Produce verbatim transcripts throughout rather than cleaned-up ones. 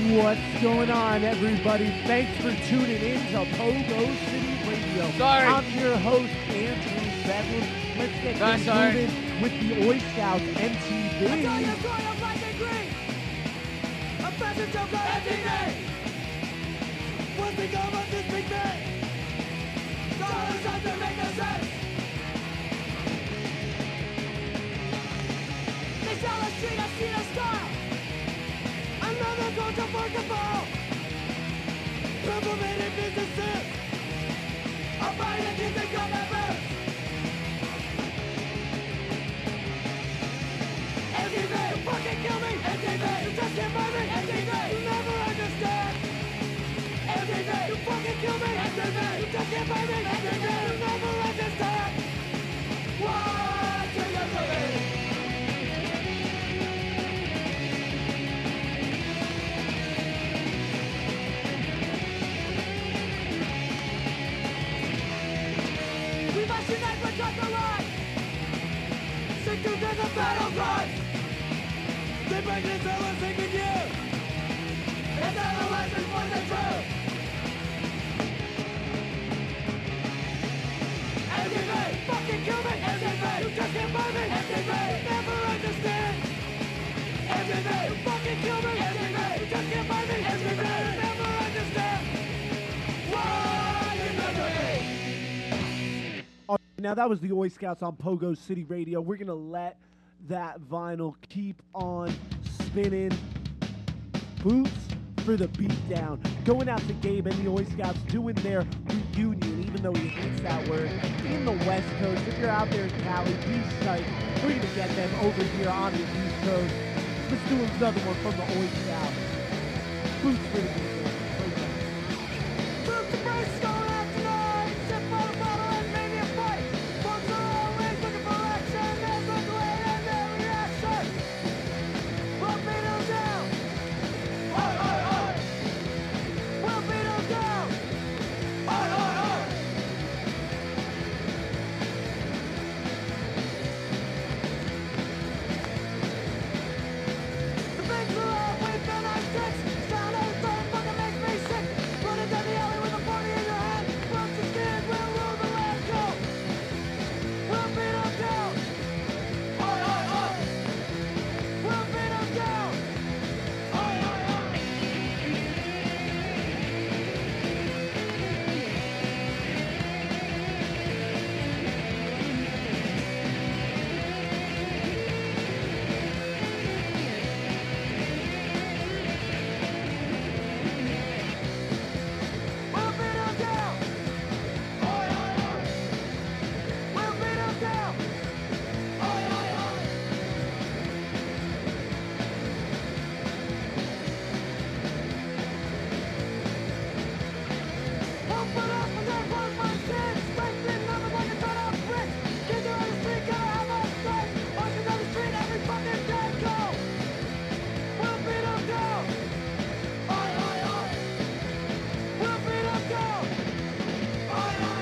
What's going on, everybody? Thanks for tuning in to Pogo City Radio. Sorry. I'm your host, Andrew Bedlam. Let's get Sorry, things sorry. moving with the Oi Scouts M T V. I tell you, story of black and green. A fashion show called M T V. What's the goal of this big man? Dollars something make no sense. They sell a street, I see the style. Another goal to basketball. Implemented businesses. I'm buying a kids and gun members. M T V, you fucking kill me. M T V, you just can't buy me. M T V, you never understand. M T V, you fucking kill me. M T V, you just can't buy me. M T V, you never understand. What do you believe? We must unite for just the right. Stick to the battle cry. They break it till we're singing you. It's adolescence for the truth. M T V, fucking kill me. M T V, you just can't buy me. M T V, never understand. M T V, you fucking kill me. M T V, you just can't buy me. M T V, never understand. Why you never me? All right, now, that was the Oi Scouts on Pogo City Radio. We're going to let that vinyl keep on spinning. Boots for the beatdown. Going out to Gabe and the Oi Scouts doing their reunion, even though he hates that word, in the West Coast. If you're out there in Cali, be psyched. We're going to get them over here on the East Coast. Let's do another one from the Oi Scouts. Boots for the beatdown. Move the brace, going out tonight. Sip on a bottle and maybe a fight. Folks are always looking for action. There's no delay and their reaction. We'll beat them down. Oi, oi, oi. We'll beat them down. Oi, oi, oi. The bigs are off with the nice sticks. Sound of the phone fucking makes me sick. Running down the alley with a forty in your hand. Once you scared, we'll rule the last goal. We'll beat them down. Oi, oi, oi. We'll beat them down. Oi, oi, oi. We'll beat them down. Oi, oi, oi. We'll beat them down. Oi, oi, oi. Open up and then run my sins. Strengthen numbers like a ton of bricks. Kids are on the street, gotta have a strike. Marching down the street every fucking day. Go. We'll beat them down. Oi, oi, oi. We'll beat them down. Oi, oi,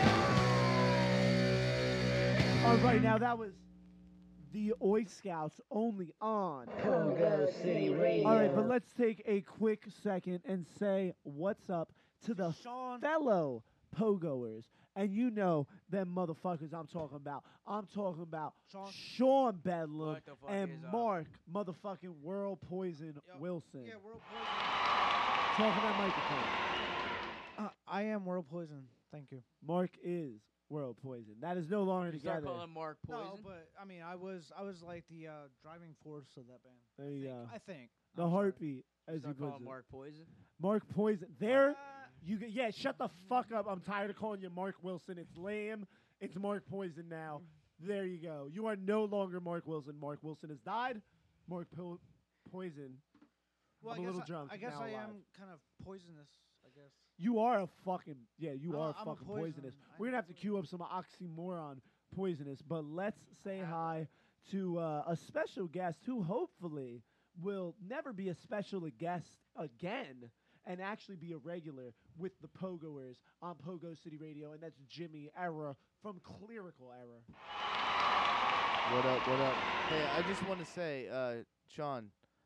oi. All right, now that was the Oi Scouts only on Pogo City Radio. All right, but let's take a quick second and say what's up to the fellow Pogoers. And you know them motherfuckers I'm talking about. I'm talking about Sean? Sean Bedlam What the fuck and is up? Mark motherfucking World Poison Wilson. Yeah, World Poison. Talking that microphone. Uh, I am World Poison. Thank you. Mark is World Poison. That is no longer You start together. calling Mark Poison. No, but I mean, I was I was like the uh, driving force of that band. There I you think. go. I think The I'm sorry. heartbeat, as you start put calling it. Mark Poison. Mark Poison. There. Uh, You get, yeah, shut the fuck up. I'm tired of calling you Mark Wilson. It's lame. It's Mark Poison now. There you go. You are no longer Mark Wilson. Mark Wilson has died. Mark po- Poison. well, I'm I a guess little I, drunk. I guess now I alive. am kind of poisonous. I guess. You are a fucking yeah. You I'm a- are I'm a fucking poison. poisonous. I We're gonna have to am cue up some oxymoron poisonous. But let's say hi to uh, a special guest who hopefully will never be a special guest again and actually be a regular with the Pogoers on Pogo City Radio, and that's Jimmy Era from Clerical Era. What up, what up? Hey, I just want to say, uh, Sean,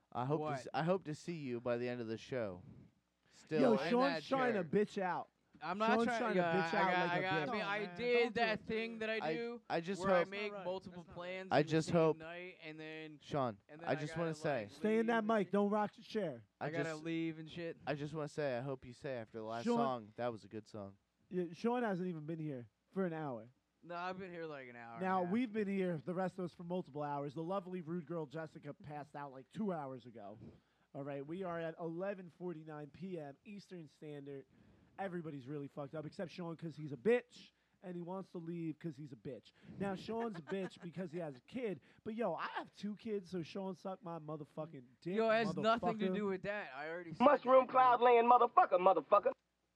I hope to What? s- I hope to see you by the end of the show. Still, Yo, in Sean's that trying to chair. bitch out. I'm not Sean's trying, trying to yeah, bitch I out got, like I a got, I bitch. mean, No, I man, did don't do that it, thing dude. that I I- do, I just where I hope, make right. multiple That's not plans. I in the just same hope- night, and then Sean. and then I just want want to say, Stay in that mic. Don't rock the chair. I, I gotta just, leave and shit. I just want to say, I hope you say after the last Sean- song, that was a good song. Yeah, Sean hasn't even been here for an hour. No, I've been here like an hour. Now, and a half. we've been here, the rest of us, for multiple hours. The lovely rude girl Jessica passed out like two hours ago. All right, we are at eleven forty-nine p.m. Eastern Standard. Everybody's really fucked up, except Sean because he's a bitch, and he wants to leave because he's a bitch. Now, Sean's a bitch because he has a kid, but yo, I have two kids, so Sean sucked my motherfucking dick. Yo, it has nothing to motherfucker. do with that. I already said Mushroom that, cloud laying motherfucker, motherfucker.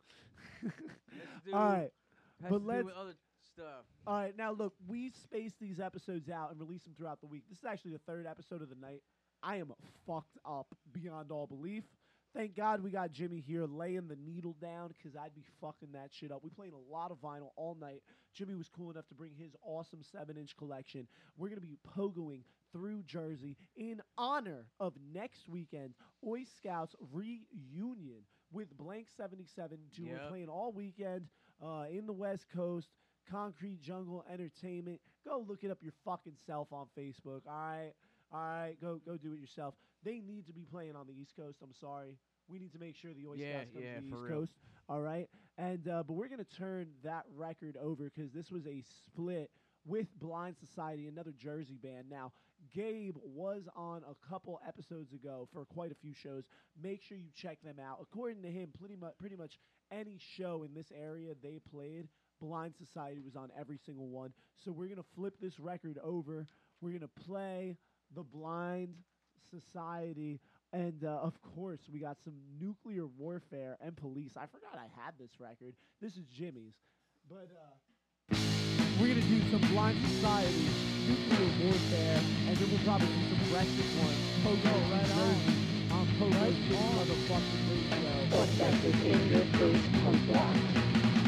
dude. Has to do- All right. has but to do let's- with other stuff. All right, now look, we space these episodes out and release them throughout the week. This is actually the third episode of the night. I am fucked up beyond all belief. Thank God we got Jimmy here laying the needle down because I'd be fucking that shit up. We playing a lot of vinyl all night. Jimmy was cool enough to bring his awesome seven-inch collection. We're going to be pogoing through Jersey in honor of next weekend, Oi Scouts reunion with Blank seventy-seven. We're Yep. playing all weekend uh, in the West Coast. Concrete Jungle Entertainment. Go look it up your fucking self on Facebook. All right, all right. Go go do it yourself. They need to be playing on the East Coast. I'm sorry. We need to make sure the Oi Yeah, Scouts come yeah, to the for East real. Coast. All right, and uh, but we're gonna turn that record over because this was a split with Blind Society, another Jersey band. Now, Gabe was on a couple episodes ago for quite a few shows. Make sure you check them out. According to him, pretty much pretty much any show in this area they played, Blind Society was on every single one. So we're going to flip this record over. We're going to play the Blind Society. And, uh, of course, we got some Nuclear Warfare and Police. I forgot I had this record. This is Jimmy's. But uh, we're going to do some Blind Society, Nuclear Warfare, and then we'll probably do some Brexit ones. Pogo right on. On Pogo City motherfucking radio. What's that is in your face unblocked.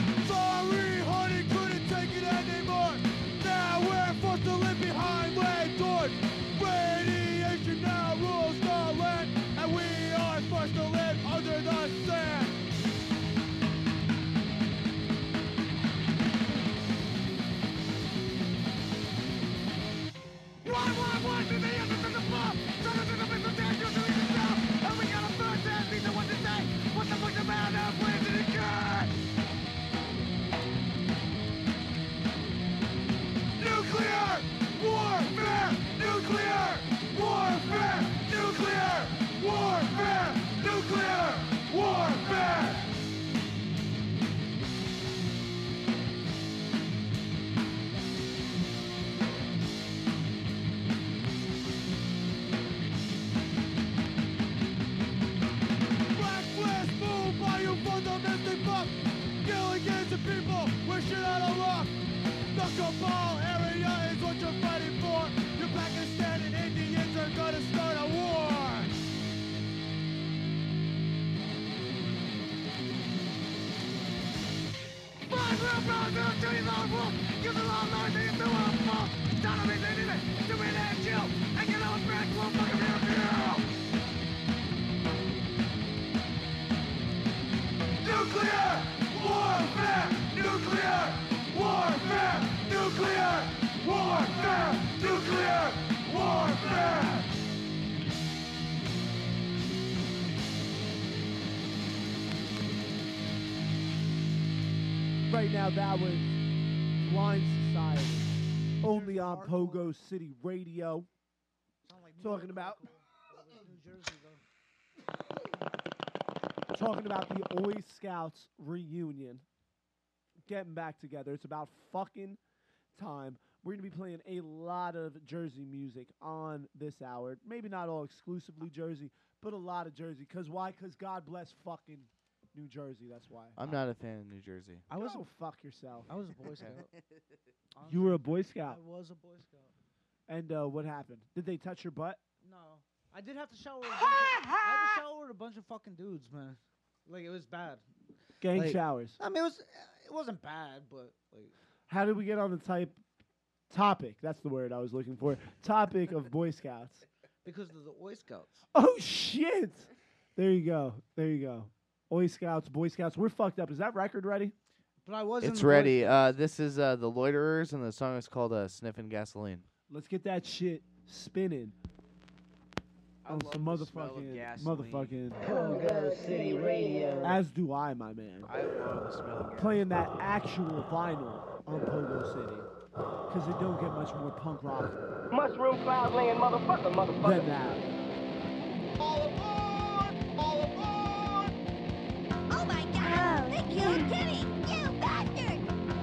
Sorry, honey, couldn't take it anymore. Now we're forced to live behind lead doors. Radiation now rules the land, and we are forced to live under the sand. Why, why, why do they end up in the block? Some of the bits of dead usually the sound. And we got a first hand, these are what to say. What the fuck's the matter? Where did it get? Nuclear warfare! Nuclear warfare! Nuclear warfare! Nuclear warfare! Reckless move by you fundamentally fuck. Killing innocent people, we're shit out of luck. The Kabul area is what you're fighting for. Your Pakistan and Indians are gonna start a war. Five real brothers to the world. Give the law lords and the world fall. Down to me, they need it. Do it and chill. And get out back, we'll fucking real kill. Nuclear warfare! Nuclear warfare! Nuclear warfare! Nuclear warfare! Right now, that was Blind Society, only on Pogo City Radio. Sound like Talking New about- York, It was New Jersey though. Talking about the Oi Scouts reunion. Getting back together. It's about fucking time. We're going to be playing a lot of Jersey music on this hour. Maybe not all exclusively Jersey, but a lot of Jersey. Because why? Because God bless fucking New Jersey. That's why. I'm not a fan of New Jersey. I was Go a, fuck yourself. I was a Boy Scout. You were a Boy I Scout. was a Boy Scout. And uh, what happened? Did they touch your butt? No, I did have to shower. With a bunch of, I had to shower with a bunch of fucking dudes, man. Like it was bad. Gang Like- showers. I mean, it was it wasn't bad, but like How did we get on the type topic? That's the word I was looking for. Topic of Boy Scouts. because of the Boy Scouts. Oh shit! There you go. There you go. Boy Scouts, Boy Scouts. We're fucked up. Is that record ready? But I was. in It's the Boy ready. Scouts. Uh, this is uh, the Loiterers, and the song is called uh, "Sniffing Gasoline." Let's get that shit spinning. I On love some the smell of motherfucking, gasoline. motherfucking. Pogo City Radio. As do I, my man. I love the smell of Playing that actual vinyl on Pogo City, because it don't get much more punk rock Mushroom cloud laying motherfucker, than motherfucker. that. All aboard! All aboard! Oh my god! They killed Kitty! You bastard!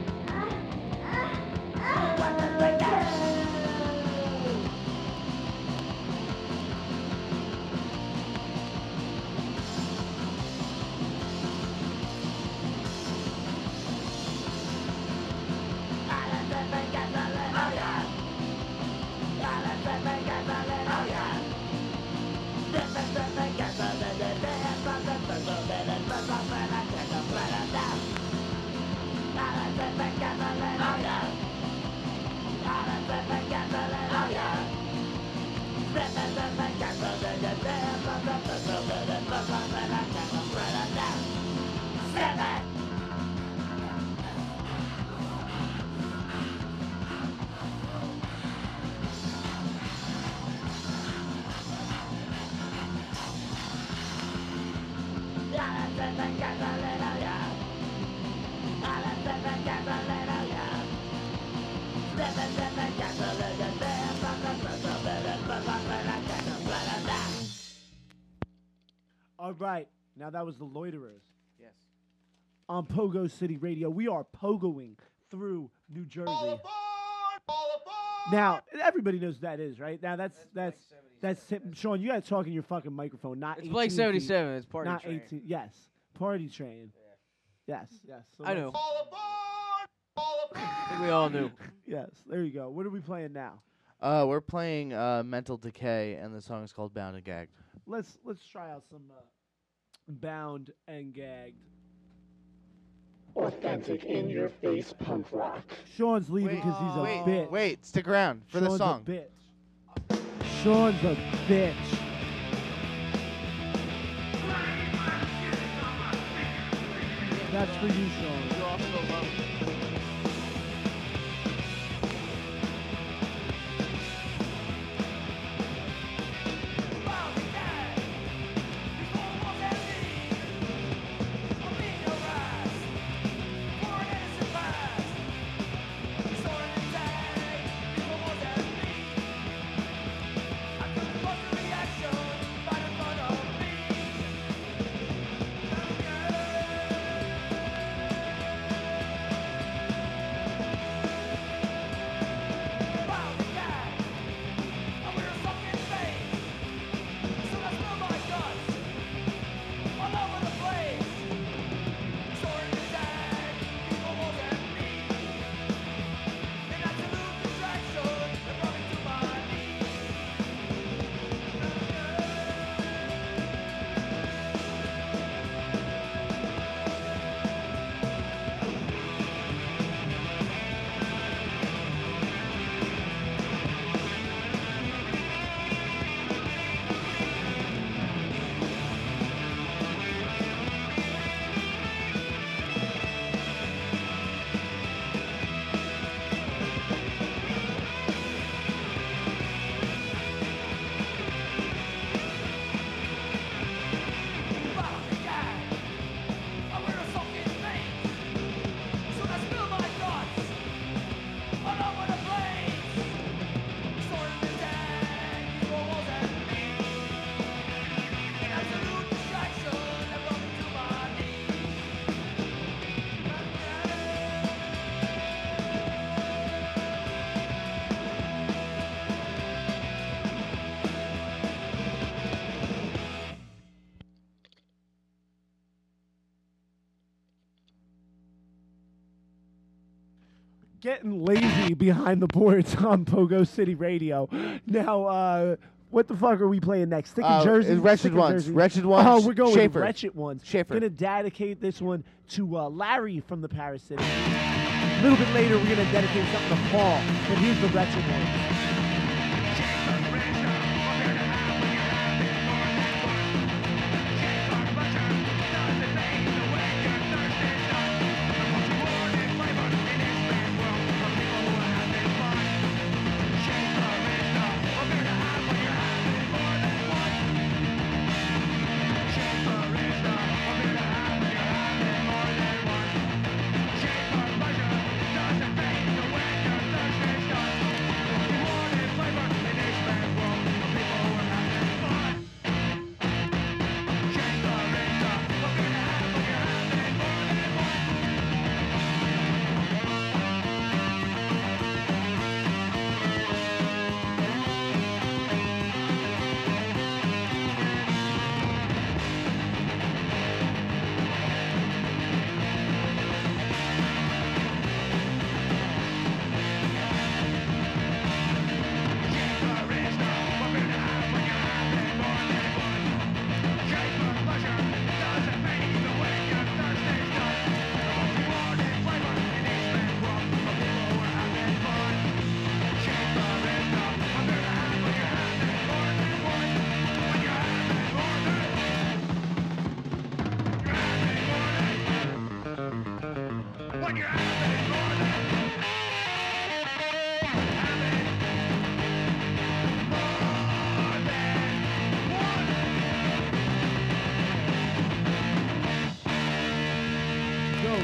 All right, now that was the Loiterers Yes. on Pogo City Radio. We are pogoing through New Jersey. All aboard! All aboard! Now everybody knows who that is, right? Now that's that's that's, Tim- Sean. You got to talk in your fucking microphone, not It's eighteen Blake feet, seventy-seven. It's party not train. eighteen. Yes, party train. Yes, yes. So I let's- know. All aboard! All aboard! I think we all knew. Yes, there you go. What are we playing now? Uh, we're playing uh, "Mental Decay," and the song is called "Bound and Gagged." Let's let's try out some uh, Bound and Gagged. Authentic in your face punk rock. Sean's leaving Wait, because he's a wait, bitch. wait! Stick around for Sean's the song. a bitch. Sean's a bitch. That's for you, Sean. You also love it. Getting lazy behind the boards on Pogo City Radio. Now, uh, what the fuck are we playing next? Stick in Uh, Jersey? it's Wretched Stick in Ones. Jersey? Wretched Ones, Oh, we're going with Schaefer. Wretched Ones. Schaefer. Gonna dedicate this one to uh, Larry from the Paris City. A little bit later, we're gonna dedicate something to Paul. But here's the Wretched Ones.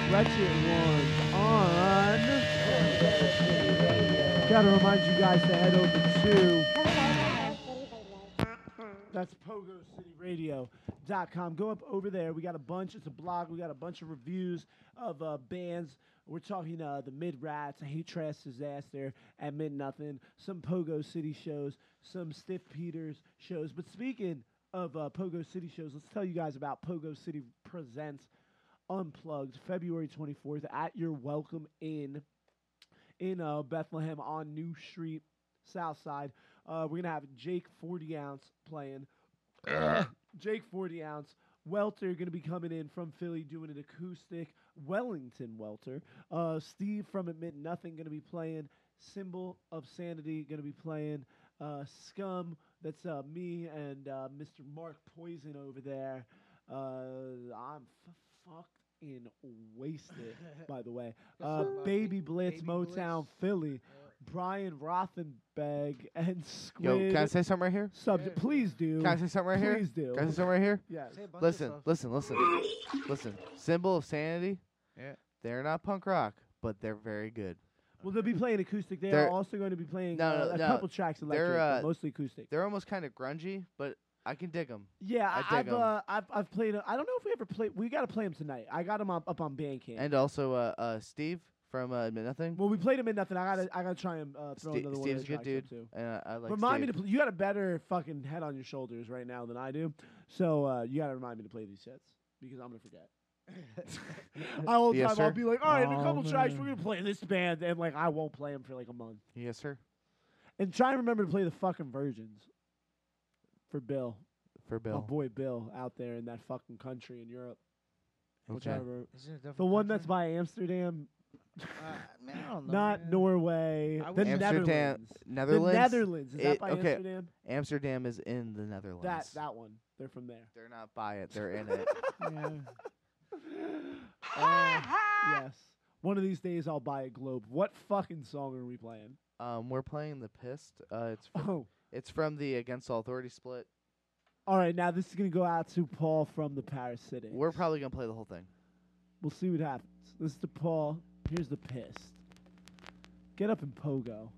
Wretched Ones on. Gotta remind you guys to head over to. That's pogo city radio dot com. Go up over there. We got a bunch. It's a blog. We got a bunch of reviews of uh, bands. We're talking uh, the Mid Rats, Hate Trash Disaster, at Mid Nothing, some Pogo City shows, some Stiff Peters shows. But speaking of uh, Pogo City shows, let's tell you guys about Pogo City Presents Unplugged, February twenty-fourth at your Welcome Inn in uh, Bethlehem on New Street, South Side. Uh, we're going to have Jake forty ounce playing. Jake forty ounce. Welter going to be coming in from Philly doing an acoustic. Wellington Welter. Uh, Steve from Admit Nothing going to be playing. Symbol of Sanity going to be playing. Uh, Scum, that's uh, me and uh, Mister Mark Poison over there. Uh, I'm f- fucked and wasted, by the way. Uh, Baby Blitz, Baby Motown, Blitz. Philly. Brian Rothenberg and Squid. Yo, can I say something right here? Subject. Please do. Can I say something right here? Please do. Can I say something right here? Yes. Say a bunch of Listen, stuff. listen, listen, listen. Symbol of Sanity. Yeah. They're not punk rock, but they're very good. Well, they'll be playing acoustic. They They're- are also going to be playing No, uh, no, a no. couple tracks electric, They're, but uh, mostly acoustic. They're almost kind of grungy, but I can dig them. Yeah, I I- I've dig 'em. uh, I've I've played. A, I don't know if we ever played. We got to play them tonight. I got them up, up on Bandcamp. And also, uh, uh, Steve from uh, Admit Nothing. well, we played them in nothing. I gotta I gotta try and uh, throw Ste- another one. Steve's of a the good tracks dude. up, too. And uh, I like Remind me Steve. to. Pl- you got a better fucking head on your shoulders right now than I do. So uh, you got to remind me to play these sets because I'm gonna forget. I will Yes, time I'll sir. be like, all right, in a Oh, couple tracks man. we're gonna play this band, and like I won't play them for like a month. Yes, sir. And try and remember to play the fucking Virgins for Bill, For my Bill. boy Bill out there in that fucking country in Europe. Okay. Whichever. Is it a different The one country? that's by Amsterdam, Uh, man, I don't know. not man. Norway. I The wish- Amsterdam, Netherlands. Netherlands. The Netherlands. Is that It- by okay. Amsterdam? Amsterdam is in the Netherlands. That that one. They're from there. They're not by it. They're in it. Yeah. Uh, yes. One of these days I'll buy a globe. What fucking song are we playing? Um, we're playing the Pissed. Uh, it's from, Oh. it's from the Against All Authority split. All right, now this is gonna go out to Paul from the Parasitics. We're probably gonna play the whole thing. We'll see what happens. This is to Paul. Here's the Pissed. Get up and pogo.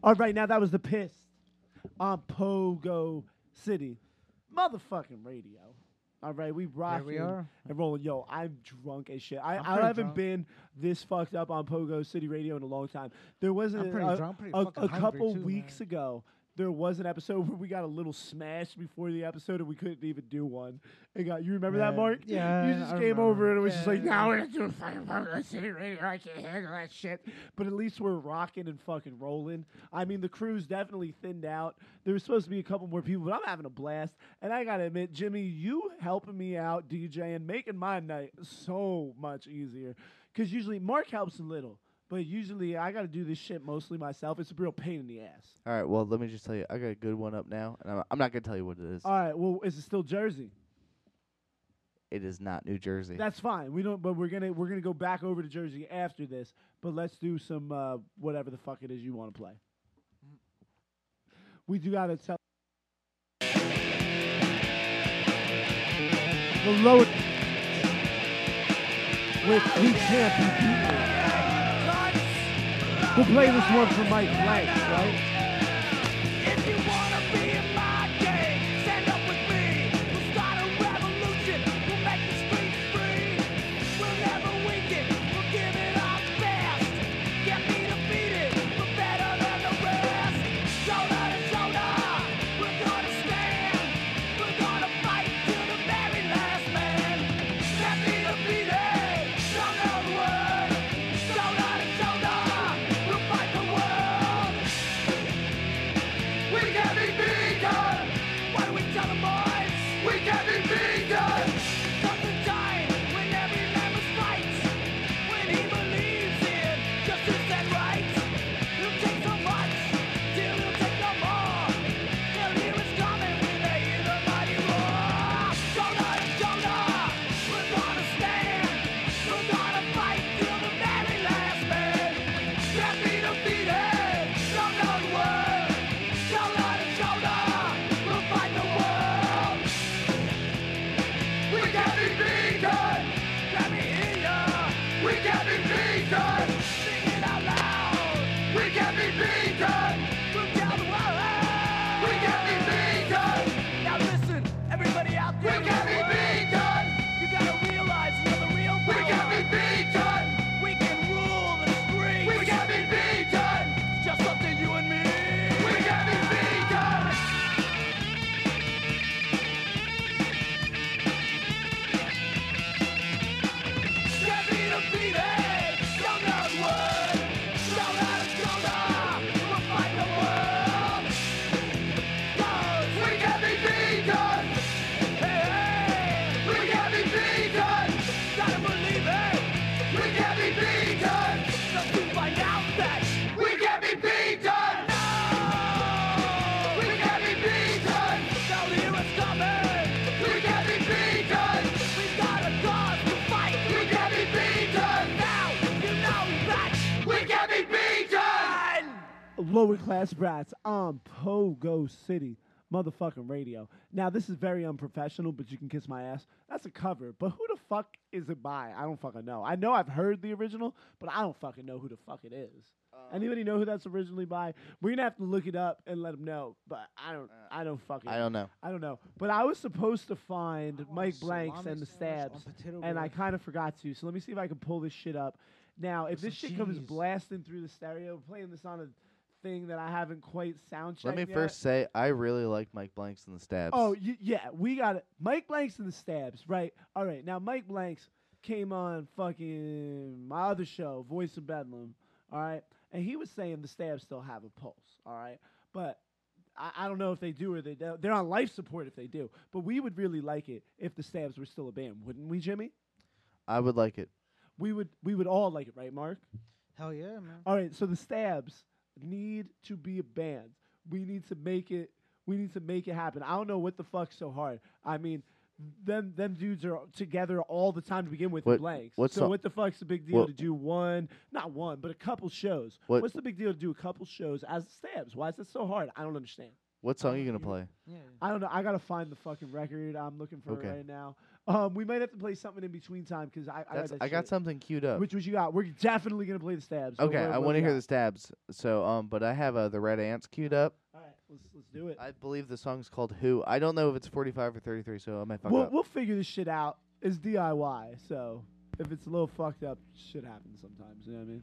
All right, now that was the piss on Pogo City, motherfucking radio. All right, we rocking we are. and rolling. Yo, I'm drunk as shit. I, I'm I pretty haven't drunk. been this fucked up on Pogo City Radio in a long time. There was a, I'm pretty a, drunk, pretty a, fucking a hungry couple too, weeks man. ago. There was an episode where we got a little smashed before the episode and we couldn't even do one. It got you remember that, Yeah, Mark? yeah, You just I came over remember. and it was just Yeah, like, yeah. now we're gonna do a fucking Pogo City Radio. I can't handle that shit. But at least we're rocking and fucking rolling. I mean, the crew's definitely thinned out. There was supposed to be a couple more people, but I'm having a blast. And I gotta admit, Jimmy, you helping me out DJing, making my night so much easier. Because usually Mark helps a little. But usually I got to do this shit mostly myself. It's a real pain in the ass. All right, well, let me just tell you, I got a good one up now, and I'm, I'm not gonna tell you what it is. All right. Well, is it still Jersey? It is not New Jersey. That's fine. We don't. But we're gonna we're gonna go back over to Jersey after this. But let's do some uh, whatever the fuck it is you want to play. We do gotta tell. The low with we can't be beaten. We'll play this one for Mike Blank, right? If you wanna be in my game, stand up with me. We'll start a revolution. We'll make the streets free. We'll never weaken. We'll give it our best. Get me defeated. We're better than the rest. Shoulder to shoulder, we're gonna stand. We're gonna fight till the very last man. Get me defeated. Don't know the word. Shoulder to shoulder, we'll fight the world. We can be beaten. What do we tell the boys? We can be beaten. Comes a time when every man must fight. When he believes in justice and right. He'll take so much till he'll take no more. He'll hear us coming when they hear the mighty roar. Shoulder to shoulder, we're gonna stand. We're gonna fight till the very last man. Can't be defeated. Don't know the word. Shoulder to shoulder, we'll fight the world. We can be beaten. Let me hear ya. We can be beaten. Sing it out loud. We can be beaten. We'll tell the world. We can be beaten. Now listen, everybody out there. We can be beaten. You gotta realize you're the real power. We can be beaten. We can rule the streets. We can be beaten. It's just up to you and me. We can be beaten. Get me defeated. Don't know the word. Shoulder to shoulder, we'll fight the world. 'Cause we can be beaten. Hey, hey. We can be beaten. Gotta believe it. We can be beaten. Just to find out that we can be beaten. No. We can be beaten. Don't hear us coming. We can be beaten. We've got a cause to fight. We can be beaten. Now you know that we can be beaten. Lower class brats on Pogo City motherfucking radio. Now this is very unprofessional, but you can kiss my ass. That's a cover, but who the fuck is it by? I don't fucking know. I know I've heard the original, but I don't fucking know who the fuck it is. Anybody know who that's originally by? We're gonna have to look it up and let them know. But I don't. I don't fucking. I don't know. I don't know. But I was supposed to find want Mike a Blanks salami and the sandwich Stabs, on potato and I bread. kind of forgot to. So let me see if I can pull this shit up. Now, if With this some shit comes cheese. blasting through the stereo, playing this on a thing that I haven't quite sound checked Let me yet. first say, I really like Mike Blanks and the Stabs. Oh, y- yeah, we got it. Mike Blanks and the Stabs, right? All right, now Mike Blanks came on fucking my other show, Voice of Bedlam, all right? And he was saying the Stabs still have a pulse, all right? But I, I don't know if they do or they don't. They're on life support if they do. But we would really like it if the Stabs were still a band, wouldn't we, Jimmy? I would like it. We would we would all like it, right, Mark? Hell yeah, man. All right, so the Stabs need to be a band. We need to make it. We need to make it happen. I don't know what the fuck's so hard. I mean, them them dudes are together all the time to begin with. What- in Blanks. what so so- what the fuck's the big deal what- to do one, not one, but a couple shows? What- What's the big deal to do a couple shows as the Stabs? Why is that so hard? I don't understand. What song are you gonna play? Yeah. I don't know. I gotta find the fucking record. I'm looking for Okay. it right now. Um, we might have to play something in between time because I I That's, got, that I got shit. something queued up. Which was you got? We're definitely gonna play the stabs. So Okay, what- I what want to we hear got? the stabs. So, um, but I have uh, the Red Ants queued up. All right, let's let's do it. I believe the song's called "Who." I don't know if it's forty-five or thirty-three, so I might fuck We'll up. we'll figure this shit out. It's D I Y, so if it's a little fucked up, shit happens sometimes. You know what I mean?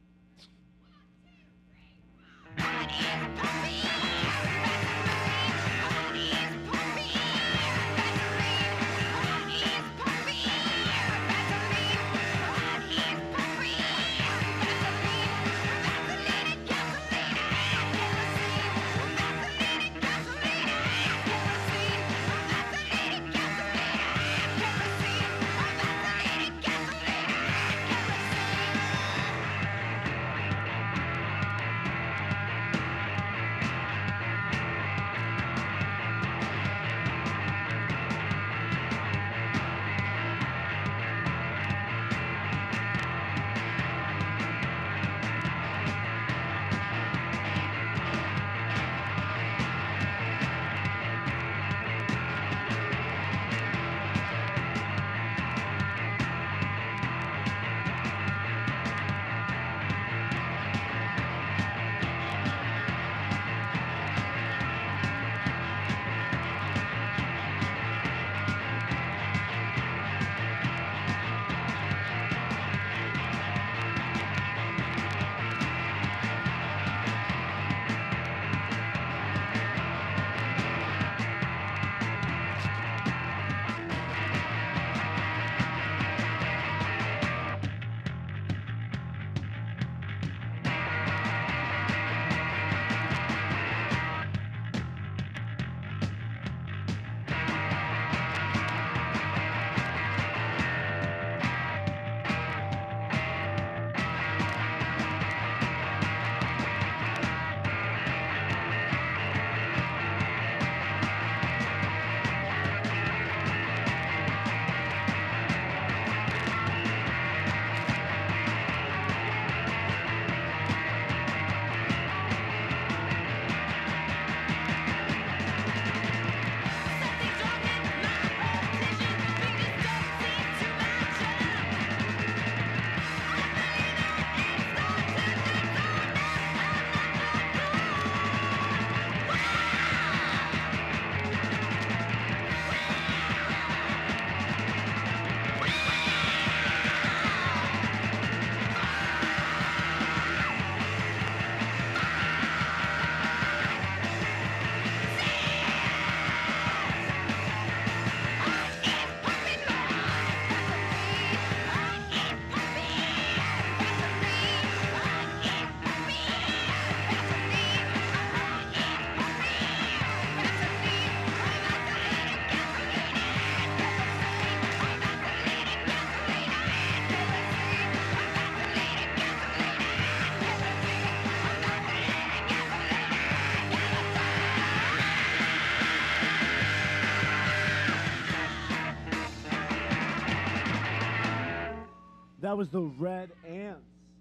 That was the Red Ants.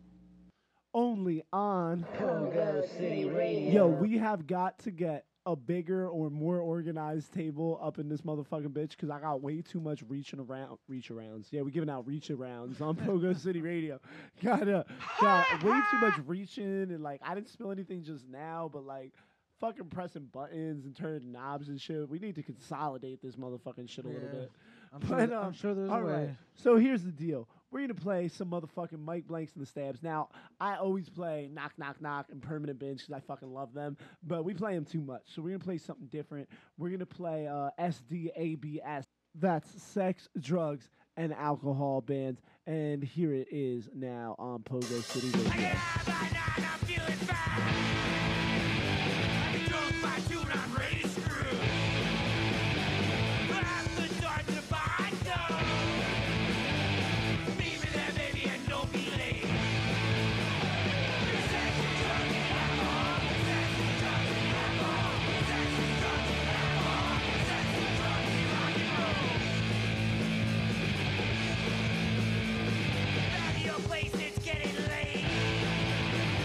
Only on Pogo City Radio. Yo, we have got to get a bigger or more organized table up in this motherfucking bitch because I got way too much reaching around, reach arounds. Yeah, we giving out reach arounds on Pogo City Radio. Got uh, got way too much reaching and like I didn't spill anything just now, but like fucking pressing buttons and turning knobs and shit. We need to consolidate this motherfucking shit a little Yeah. bit. I'm But, sure, I'm um, sure there's All a way. right. So here's the deal. We're gonna play some motherfucking Mike Blanks and the Stabs. Now, I always play Knock Knock Knock and Permanent Binge because I fucking love them, but we play them too much. So we're gonna play something different. We're gonna play uh, S D A B S. That's Sex, Drugs, and Alcohol Bands. And here it is now on Pogo City Radio. Place, it's getting late.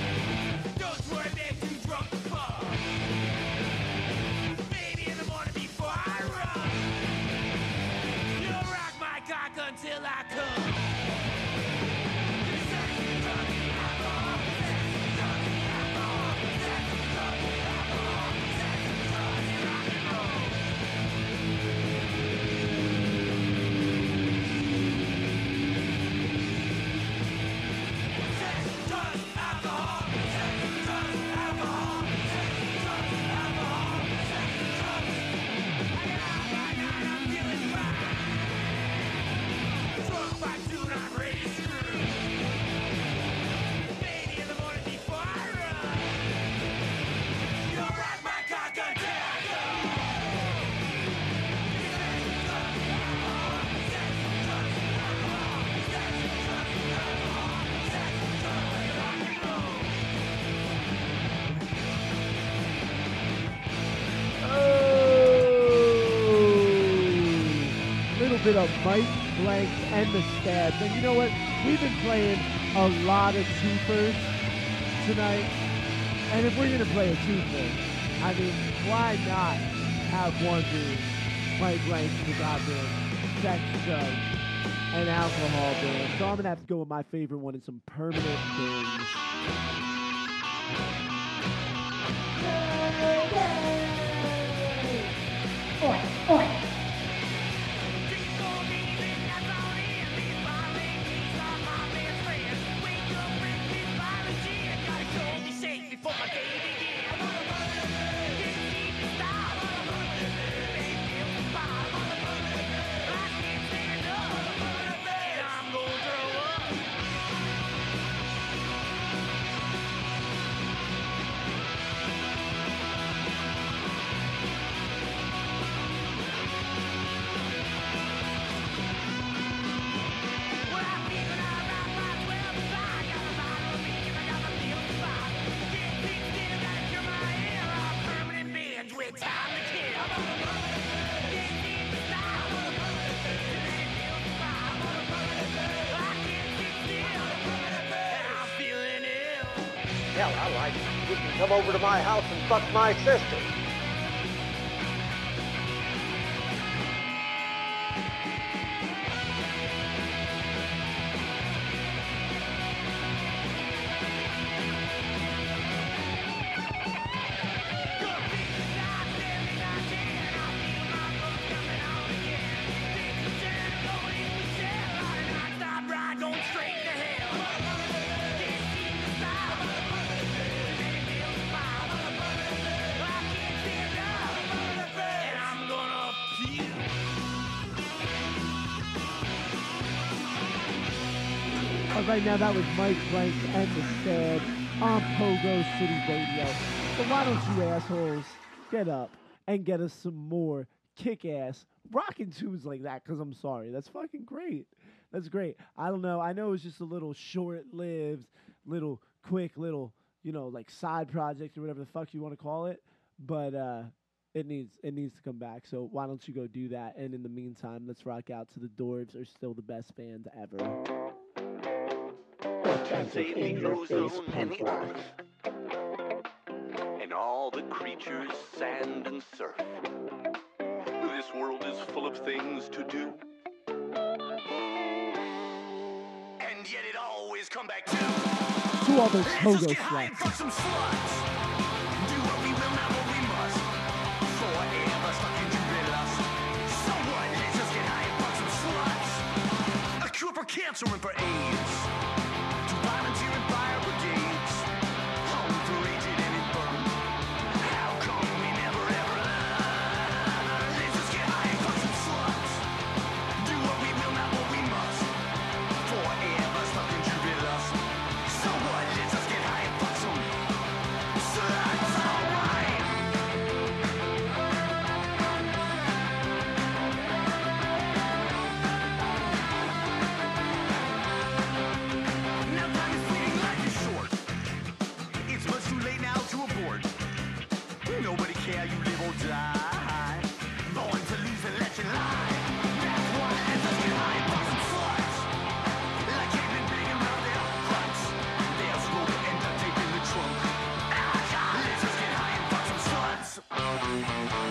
bit of Mike Blank and the Stabs. And you know what? We've been playing a lot of twofers tonight. And if we're going to play a twofer, I mean, why not have one be Mike Blank, the goddamn sex drug and alcohol band? So I'm going to have to go with my favorite one and some Permanent Things. Oi, oi. Hell, I like it. You can come over to my house and fuck my sister. Right now, that was Mike Blank and the Stab on Pogo City Radio. So why don't you assholes get up and get us some more kick-ass rockin' tunes like that? Because I'm sorry, that's fucking great. That's great. I don't know. I know it's just a little short-lived, little quick, little, you know, like side project or whatever the fuck you want to call it. But uh, it needs it needs to come back. So why don't you go do that? And in the meantime, let's rock out to the Dwarves. Are still the best band ever. Save the ozone and the earth, and all the creatures, sand and surf. This world is full of things to do, and yet it always come back to to all those Pogo sluts. Fuck some sluts. Do what we will, not what we must. Forever stuck in jubilance. So what? Let's just get high and fuck some sluts. A cure for cancer and for AIDS. Volunteer in fire brigades, home for aged and infirm. How come we never ever learn? Let's just get high and fuck some sluts. Do what we will, not what we must. Forever stuck in jubilance. So what? Let's just get high and fuck some sluts. Alright. Nobody care, you live or die. Born to lose and let you lie. That's why let's just get high and fuck some sluts. Like cavemen banging around their huts. There's rope and duct tape in the trunk. Let's just get high and fuck some sluts. Let's all get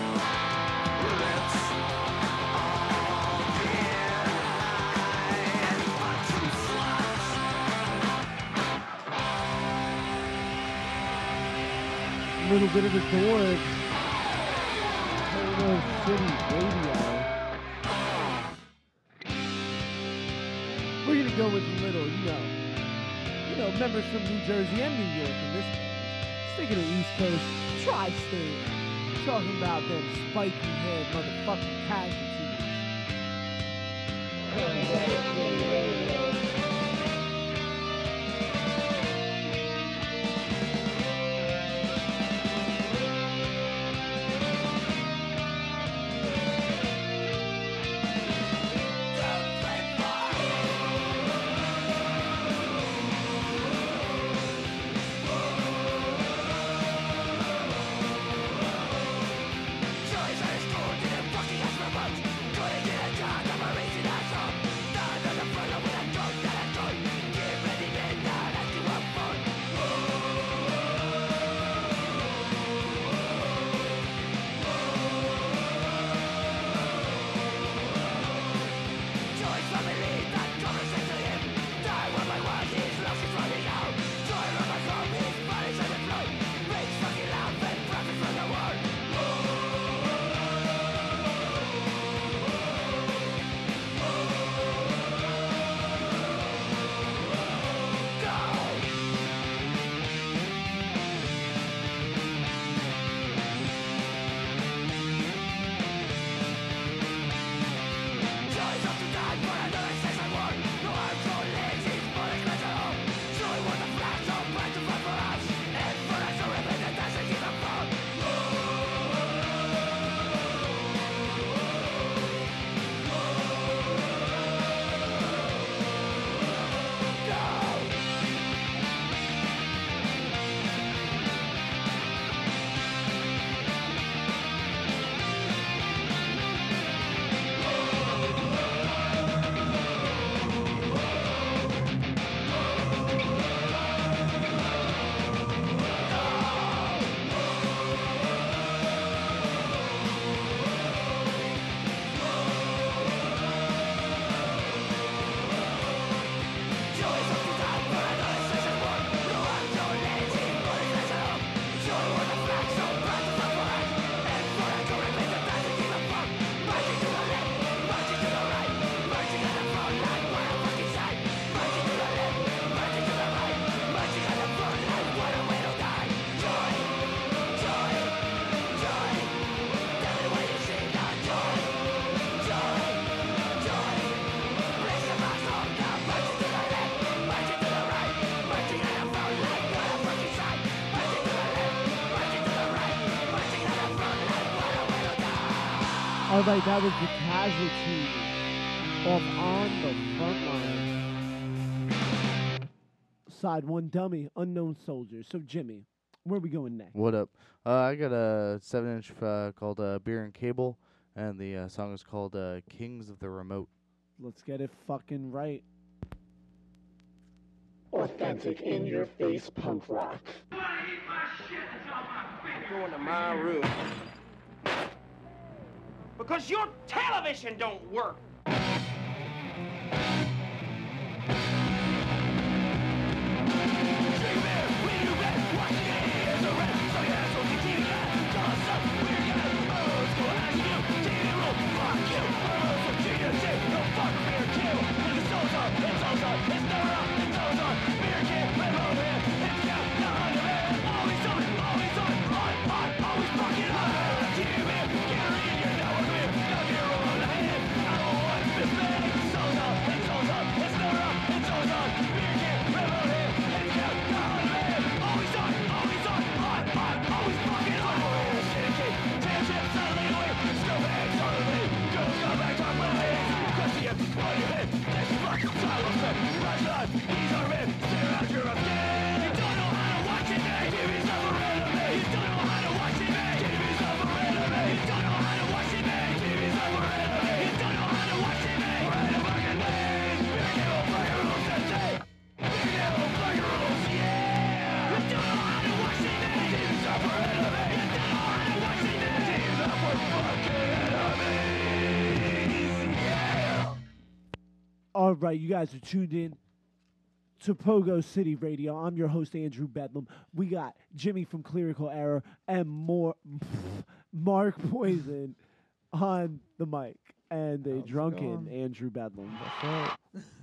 high and fuck some sluts. Little bit of the Dwarves. Pogo City Radio. We're gonna go with a little, you know, you know, members from New Jersey and New York in this band. Sticking to East Coast, tri-state, talking about them spiky head motherfucking casualties. Pogo City Radio. Choices, good and fucking as my butt. Good and dead, God, I'm a All right, that was the Casualty of On the Front Line. Side one, Dummy, Unknown Soldier. So, Jimmy, where are we going next? What up? Uh, I got a seven inch uh, called uh, Beer and Cable, and the uh, song is called uh, Kings of the Remote. Let's get it fucking right. Authentic, in-your-face punk rock. Going to my room. Because your television don't work. All right, you guys are tuned in to Pogo City Radio. I'm your host, Andrew Bedlam. We got Jimmy from Clerical Error and more Mark Poison on the mic. And a How's it drunken going? Andrew Bedlam. What's up?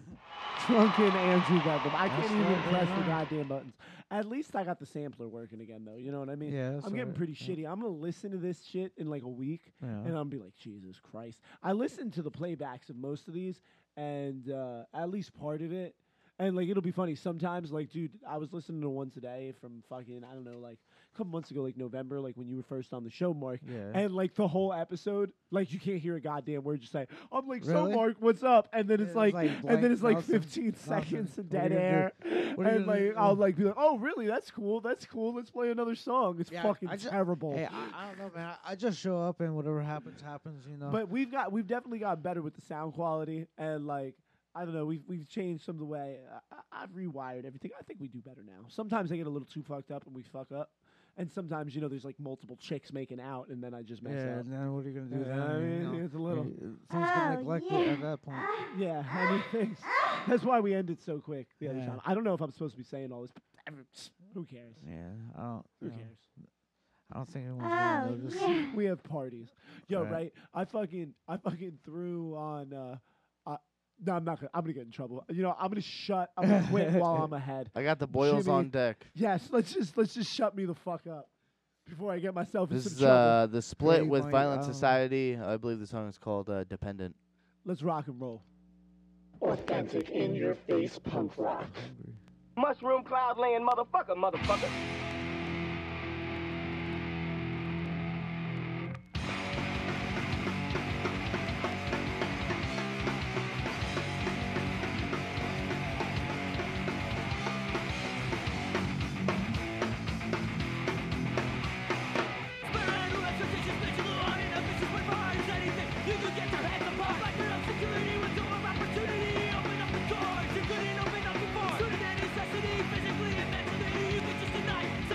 Drunken Andrew Bedlam. I That's can't even right, press right the on. goddamn buttons. At least I got the sampler working again, though. You know what I mean? Yeah, that's I'm getting right. pretty Yeah. shitty. I'm going to listen to this shit in like a week. Yeah. And I'll be like, Jesus Christ. I listened to the playbacks of most of these, and uh, at least part of it. And, like, it'll be funny. Sometimes, like, dude, I was listening to one today from fucking, I don't know, like, a couple months ago, like, November, like, when you were first on the show, Mark. Yeah. And, like, the whole episode, like, you can't hear a goddamn word you say. I'm like, so, Really? Mark, what's up? And then Yeah, it's it's like, like and blank, then it's like nothing, fifteen nothing. seconds of What are dead you gonna air. do? What are you And, gonna like, do? I'll, like, be like, oh, really? That's cool. That's cool. Let's play another song. It's Yeah, fucking I ju- terrible. Hey, I, I don't know, man. I, I just show up and whatever happens, happens, you know. But we've got we've definitely got better with the sound quality, and like I don't know, we've we've changed some of the way I, I've rewired everything. I think we do better now. Sometimes I get a little too fucked up and we fuck up, and sometimes you know there's like multiple chicks making out, and then I just mess yeah, up. and then what are you gonna do Yeah, then? I you mean, know? it's a little- You- Things get neglected at that point. Yeah, I mean things. That's why we ended so quick the other Yeah. time. I don't know if I'm supposed to be saying all this, but ever- who cares? Yeah, I don't. Who you know, cares? I don't think anyone's gonna notice. We have parties. Yo, Right. right? I fucking I fucking threw on uh, uh no, I'm not gonna I'm gonna get in trouble. You know, I'm gonna shut I'm gonna quit while I'm ahead. I got the boils Jimmy. on deck. Yes, let's just let's just shut me the fuck up before I get myself in This some is trouble. uh, the split Pretty with funny, Violent um, Society. I believe the song is called uh, Dependent. Let's rock and roll. Authentic, in-your-face punk rock. Mushroom cloud laying motherfucker, motherfucker. Physically and mentally, you could just deny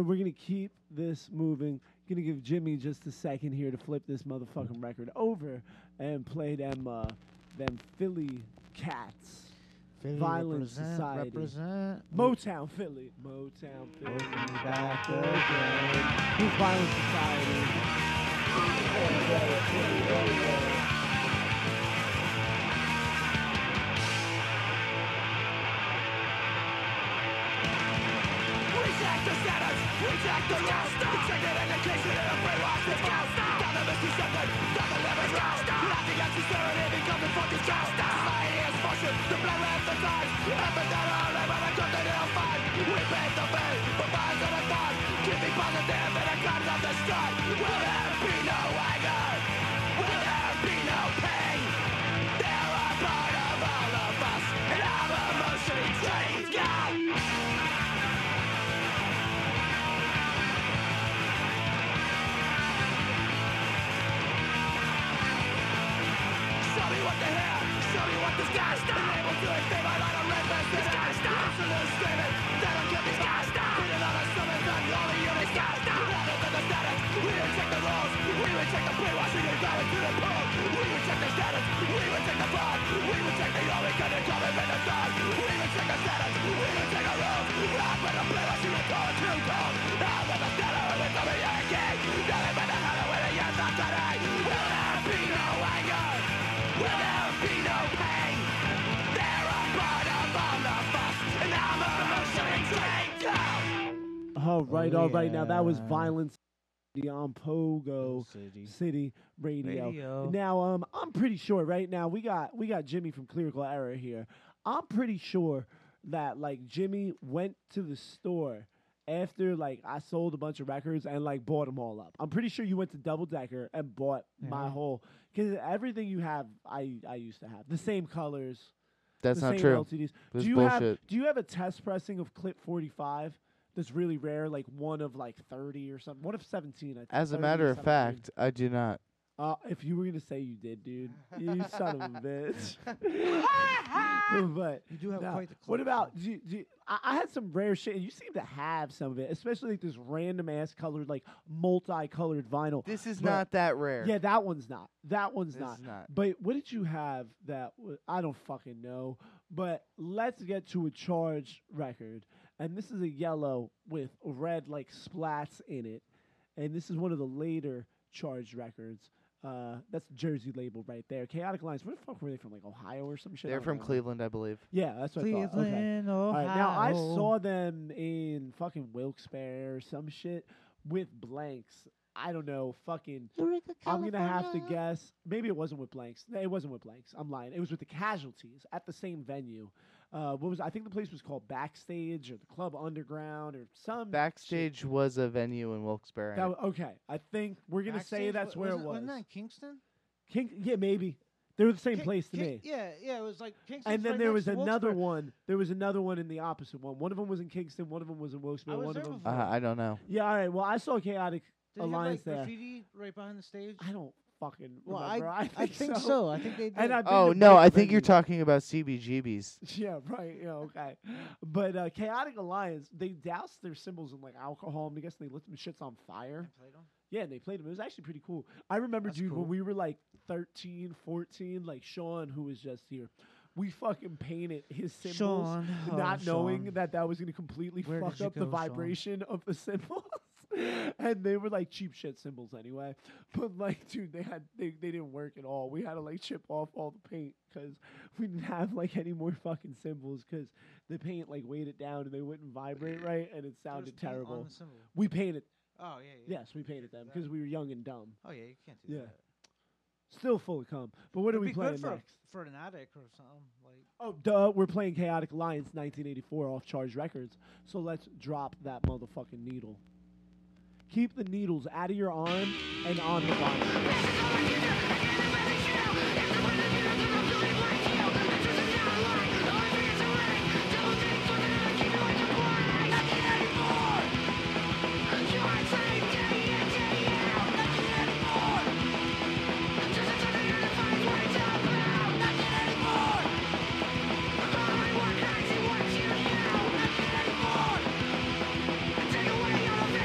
sir, we're gonna keep this moving. Gonna give Jimmy just a second here to flip this motherfucking record over and play them uh, them Philly Cats. Philly Violent represent, Society. Represent. Motown Philly. Motown Philly. Back again. Who's Violent Society? We take the status, we take the law. We take the education and the brainwash the gas. Down the misconception, down the living round. Laughing at sincerity becomes a fucking trap. Society is motion, the blood left the time. Epidemic, only when I come to the fight. We paid the bill, but minds on the thought. Keeping positive in the guns of the strife. Will there be no anger? Will there be no pain? There are part of all of us, and I'm emotionally drained. God! Show me what the hell, show me what the sky stop. Unable to escape my line of redness. The sky stop. Absolute screaming, that'll give me sky stop. Feeding on the summons and only you may sky stop. Rather than the status, we reject the rules. We reject the brainwashing and going to the pool. We reject the status, we reject the fraud. We reject the only kind of common in the thought. We reject the status, we reject the rules. Rock with the brainwashing and going too cold. Now with the status, we're coming here again. Nothing but the hell of where the years are today. Will there be no anger? Will there be no pain? There are part of all of us, and I'm emotionally drained out. All right, all right. Now that was yeah. Violence on Pogo City. City Radio. Radio. Now, um, I'm pretty sure right now we got we got Jimmy from Clerical Error here. I'm pretty sure that like Jimmy went to the store after like I sold a bunch of records and like bought them all up. I'm pretty sure you went to Double Decker and bought my Yeah. whole because everything you have I I used to have the same colors. That's the not same true. L C Ds. This do you bullshit. have do you have a test pressing of Clip forty-five? That's really rare, like one of like thirty or something. One of seventeen, I think. As a thirty matter or of seventeen. fact, I do not. Uh, if you were gonna say you did, dude, you son of a bitch. But You do have no. quite the What collection. about? Do you, do you- I, I had some rare shit. And you seem to have some of it, especially like this random ass colored, like multicolored vinyl. This is But- not that rare. Yeah, that one's not. That one's This not. is not. But what did you have that w- I don't fucking know. But let's get to a charged record. And this is a yellow with red like splats in it. And this is one of the later charged records. Uh, that's Jersey label right there. Chaotic Alliance. Where the fuck were they from? Like Ohio or some shit? I They're don't from know. Cleveland, I believe. Yeah, that's what I thought. Okay. Cleveland, All right, now I Ohio. saw them in fucking Wilkes-Barre or some shit with blanks. I don't know, fucking. I'm gonna have to guess. Maybe it wasn't with blanks. No, it wasn't with blanks. I'm lying. It was with the Casualties at the same venue. Uh, what was I think the place was called Backstage or the Club Underground or some shit. Backstage was a venue in Wilkes-Barre. That wa- okay, I think we're gonna say Backstage? that's Wa- where it wasn't- was. Wasn't that in Kingston? King, yeah, maybe they were the same Ki- place to Ki- me. Yeah, yeah, it was like Kingston. And then there was another one. There was another one in the opposite one. One of them was in Kingston. One of them was in Wilkes-Barre. I was One of there them. before. uh, I don't know. Yeah, all right. Well, I saw Chaotic Did they have, Alliance like, there. graffiti right behind the stage? I don't fucking Well, remember. I, I think, I think so. I think they did. And I've been Oh to no, both I think you're venues. talking about C B G B's. Yeah, right. Yeah, okay. But uh, Chaotic Alliance, they doused their symbols in like alcohol, and I guess they lit them shits on fire. played 'em? Yeah, and they played them. It was actually pretty cool. I remember, That's dude, cool. when we were like thirteen, fourteen, like Sean, who was just here, we fucking painted his symbols, Sean, oh, not knowing Sean. that that was going to completely Where fuck did you up the go, Sean? vibration of the symbols. And they were like cheap shit symbols anyway. But like, dude, they had they, they didn't work at all. We had to like chip off all the paint because we didn't have like any more fucking symbols because the paint like weighed it down and they wouldn't vibrate right and it There was sounded paint on terrible. the symbol. We painted. Oh yeah, yeah. Yes, we painted them that. because we were young and dumb. Oh yeah, you can't do Yeah. that. Still full of cum. But what are It'd we be playing good for a- next? for an addict or something like. Oh, duh. We're playing Chaotic Alliance nineteen eighty-four off Charged Records. So let's drop that motherfucking needle. Keep the needles out of your arm and on the vinyl. Take away all of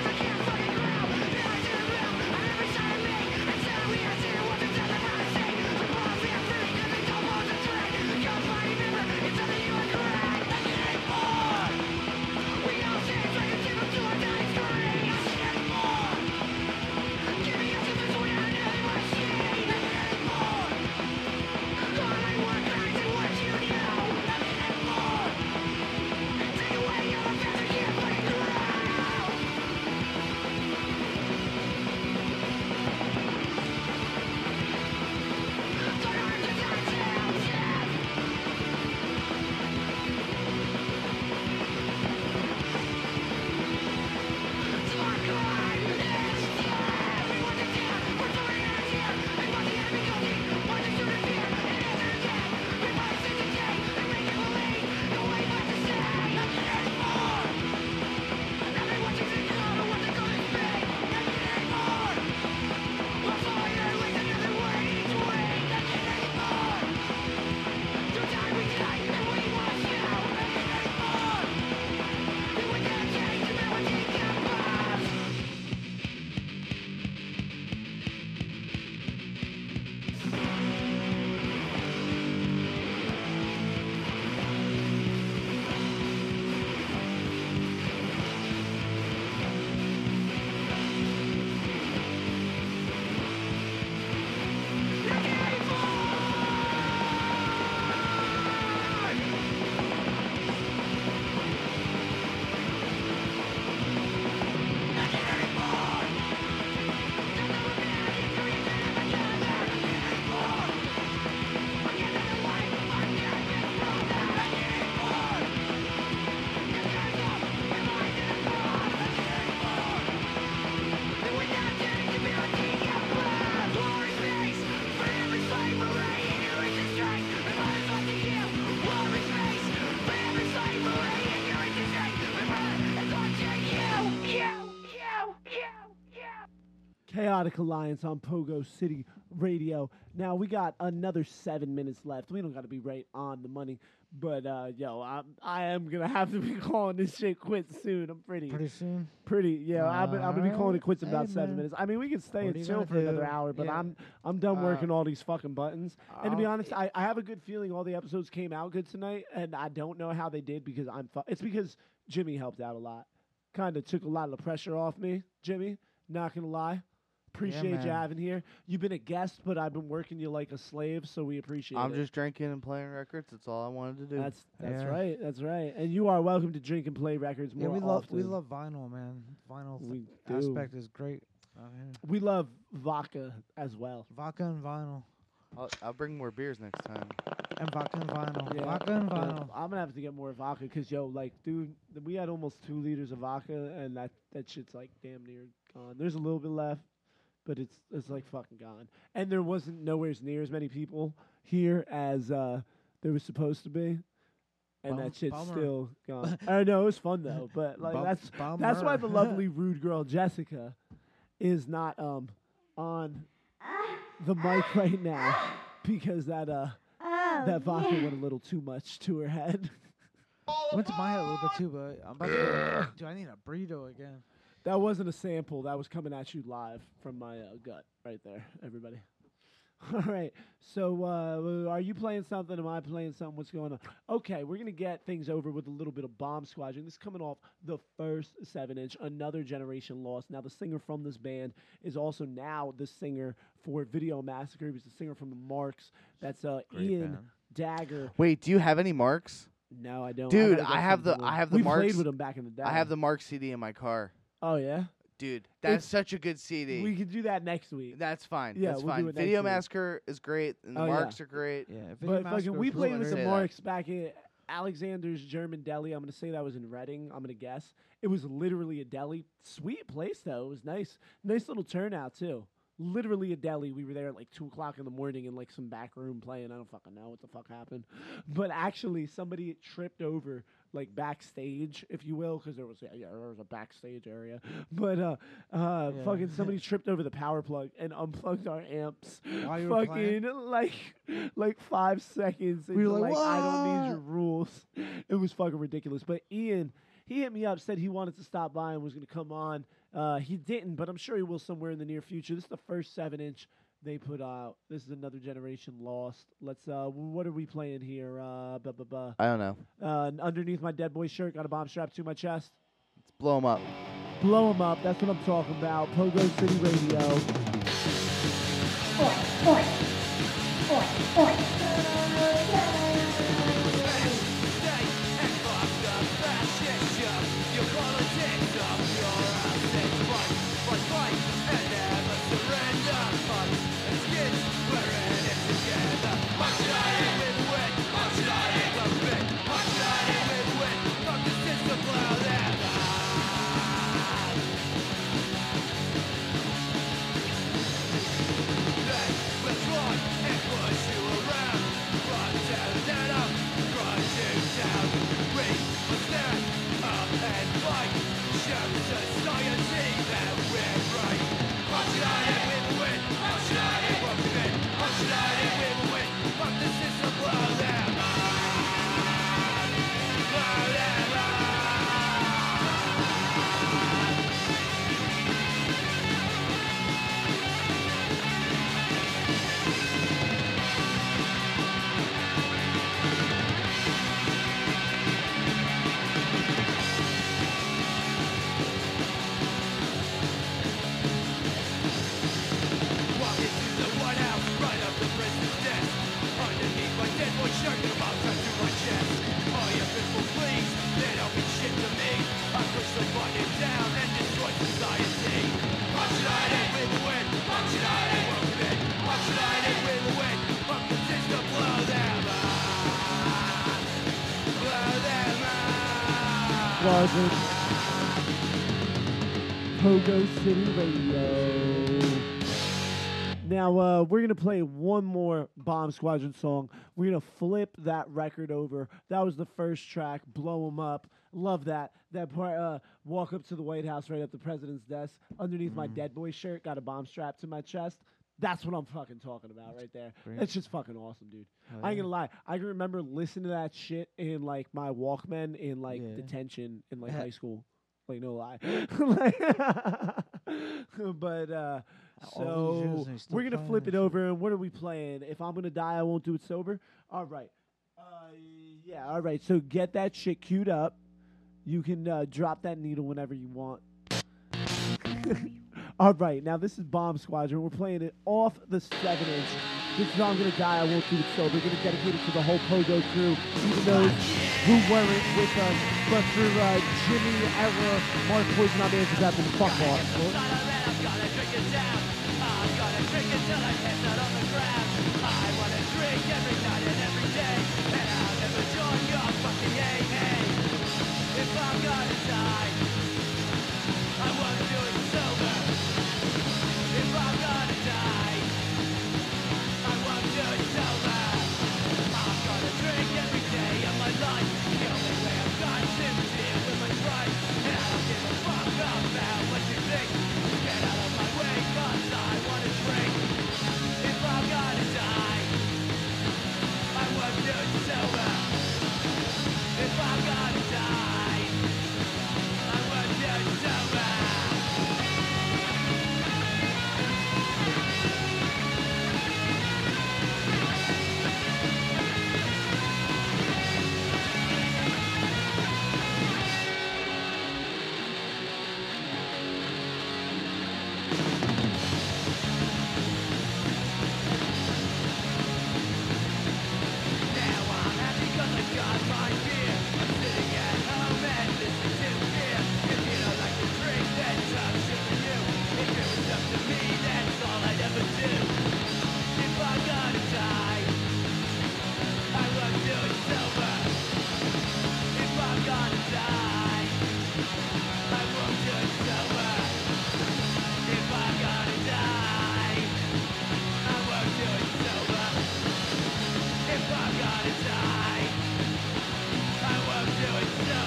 Chaotic Alliance on Pogo City Radio. Now we got another seven minutes left. We don't got to be right on the money, but uh, yo, I'm, I am gonna have to be calling this shit quits soon. I'm pretty, Pretty soon. pretty. Yeah, I'm, I'm gonna be calling it quits in Hey, about seven man. minutes. I mean, we can stay What and are you chill gonna for another do? hour, but Yeah. I'm I'm done Uh, working all these fucking buttons. And to be I'll- honest, I, I have a good feeling all the episodes came out good tonight, and I don't know how they did because I'm. Fu- it's because Jimmy helped out a lot. Kind of took a lot of the pressure off me, Jimmy. Not gonna lie. Appreciate you man. having here. You've been a guest, but I've been working you like a slave, so we appreciate I'm it. just drinking and playing records. That's all I wanted to do. That's that's Yeah. right. That's right. And you are welcome to drink and play records Yeah, more we love often. we love vinyl, man. Vinyl th- We do. aspect is great. out here. We love vodka as well. Vodka and vinyl. I'll, I'll bring more beers next time. And vodka and vinyl. Yeah, Vodka and but vinyl. I'm gonna have to get more vodka because yo, like, dude, th- we had almost two liters of vodka, and that that shit's like damn near gone. There's a little bit left, but it's it's like fucking gone. And there wasn't nowhere near as many people here as uh, there was supposed to be. And Bum- that shit's bummer. still gone. I know it was fun though, but like Bum- that's that's why the bummer. lovely rude girl Jessica is not um on the mic right now because that uh that vodka went a little too much to her head. Went to my head a little bit too, but I'm about to. Do I need a burrito again? That wasn't a sample. That was coming at you live from my uh, gut right there, everybody. All right. So uh, are you playing something? Am I playing something? What's going on? Okay, we're going to get things over with a little bit of Bomb Squadron. This is coming off the first seven inch, Another Generation Lost. Now, the singer from this band is also now the singer for Video Massacre. He was the singer from the Marks. That's uh, Great Ian band. Dagger. Wait, do you have any marks? No, I don't. Dude, gotta get I have the- something I with- have the we Marks. played with him back in the day. I have the Mark C D in my car. Oh, yeah? Dude, that's It's- such a good C D. We could do that next week. That's fine. Yeah, that's we'll do fine. it next Video week. Massacre is great, and the Oh, yeah. marks are great. Yeah. But fucking, we played with Say the that. Marks back at Alexander's German Deli. I'm gonna say that was in Reading. I'm gonna guess it was literally a deli. Sweet place though. It was nice, nice little turnout too. Literally a deli. We were there at like two o'clock in the morning in like some back room playing. I don't fucking know what the fuck happened, but actually somebody tripped over like backstage, if you will, because there was yeah, yeah there was a backstage area. But uh, uh, Yeah. fucking somebody tripped over the power plug and unplugged our amps. While you were fucking playing? like like five seconds. We were into, like, like, I don't need "What?" your rules. It was fucking ridiculous. But Ian, he hit me up, said he wanted to stop by and was going to come on. Uh, he didn't, but I'm sure he will somewhere in the near future. This is the first seven inch they put out. This is Another Generation Lost. Let's. Uh, what are we playing here? Uh, buh, buh, buh. I don't know. Uh, underneath my Dead Boy shirt, got a bomb strapped to my chest. Let's blow them up. Blow 'em up. That's what I'm talking about. Pogo City Radio. Oi, oi, oi, oi. Squadron. Pogo City Radio. Now, uh, we're going to play one more Bomb Squadron song. We're going to flip that record over. That was the first track, Blow 'em Up. Love that. That part, uh, walk up to the White House right at the president's desk. Underneath my Mm. Dead Boy shirt, got a bomb strapped to my chest. That's what I'm fucking talking about right there. great. It's just fucking awesome, dude. Oh, I ain't yeah. gonna lie. I can remember listening to that shit in like my Walkman in like Yeah. detention in like Yeah. high school. Like no lie. Like, but uh, All these years so and he's still we're gonna playing flip that it over. And what are we playing? If I'm gonna die, I won't do it sober. All right. Uh, yeah. All right. So get that shit queued up. You can uh, drop that needle whenever you want. All right, now this is Bomb Squadron. We're playing it off the seven inch. This is I'm Gonna Die, I Won't Do It Sober. We're gonna dedicate it to the whole Pogo crew, even those who weren't with us. But for uh, Jimmy, Error, Mark Poison, I'm Andrew Zappa, and fuck off.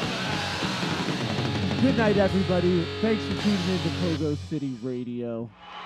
Good night, everybody. Thanks for tuning in to Pogo City Radio.